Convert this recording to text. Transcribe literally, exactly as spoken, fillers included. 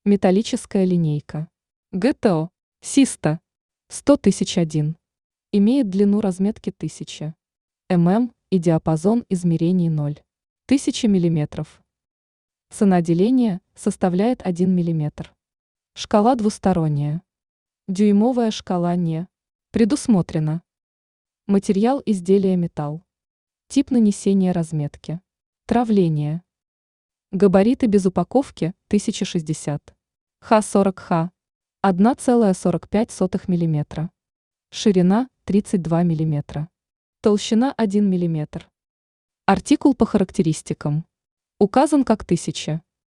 Металлическая линейка. ГТО. Систа. сто тысяч один. Имеет длину разметки тысяча мм и диапазон измерений ноль целых одна десятая миллиметров. Цена деления составляет один миллиметр. Шкала двусторонняя. Дюймовая шкала не предусмотрена. Материал изделия металл. Тип нанесения разметки. Травление. Габариты без упаковки тысяча шестьдесят. Х сорок Х. одна целая сорок пять сотых миллиметра. Ширина тридцать два миллиметра. Толщина один миллиметр. Артикул по характеристикам. Указан как тысяча.